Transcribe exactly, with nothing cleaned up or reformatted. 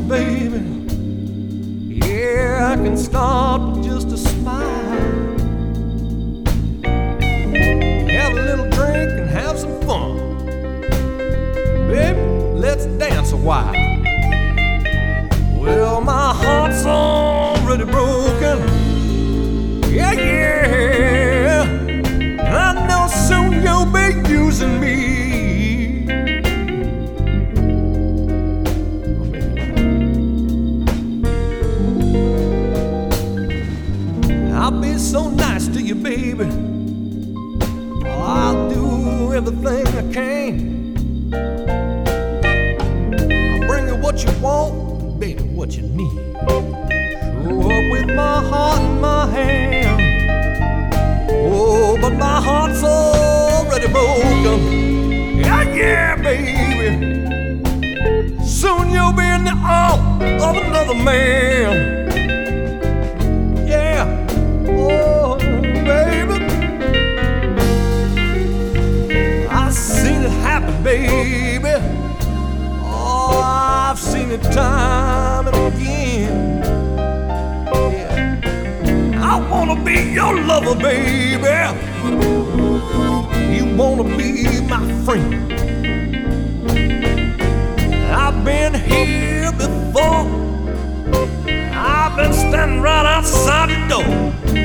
baby. Yeah, I can start with just a smile. Have a little drink and have some fun. Baby, let's dance a while. Well, my heart's already broken. Yeah, yeah. And I know soon you'll be using me. I'll be so nice to you, baby. Oh, I'll do everything I can. I'll bring you what you want, baby, what you need. Show up with my heart in my hand. Oh, but my heart's already broken. Yeah, yeah, baby. Soon you'll be in the arms of another man. Yeah, oh, baby. I've seen it happen, baby. Oh, I've seen it time and again. Yeah. I wanna be your lover, baby. You wanna be my friend. I've been here before. I've been standing right outside the door.